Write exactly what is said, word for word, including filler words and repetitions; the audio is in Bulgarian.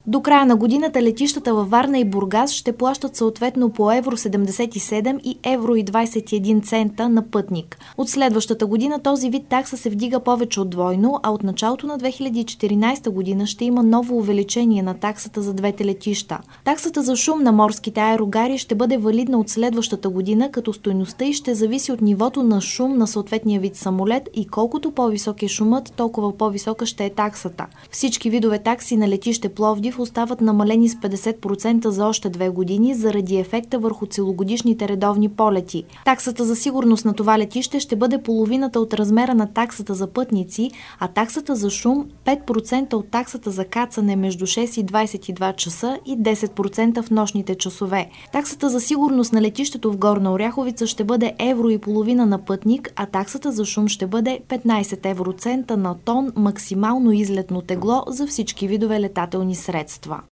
До края на годината летищата във Варна и Бургас ще плащат съответно по евро седемдесет и седем и евро и двадесет и един цента на пътник. От следващата година този вид такса се вдига повече от двойно, а от началото на две хиляди и четиринадесета година ще има ново увеличение на таксата за двете летища. Таксата за шум на морските аерогари ще бъде валидна от следващата година, като стойността й ще зависи от нивото на шум на съответния вид самолет и колкото по-висок е шумът, толкова по-висока ще е таксата. Всички видове такси на летище Пловдив остават намалени с петдесет процента за още две години заради ефекта върху целогодишните редовни полети. Таксата за сигурност на това летище ще бъде половината от размера на таксата за пътници, а таксата за шум пет процента от таксата за кацане между шест и двадесет и два часа и десет процента в нощните часове. Таксата за сигурност на летището в Горна Оряховица ще бъде евро и половина на пътник, а таксата за шум ще бъде петнадесет евроцента на тон максимално излетно тегло за всички видове летателни средства.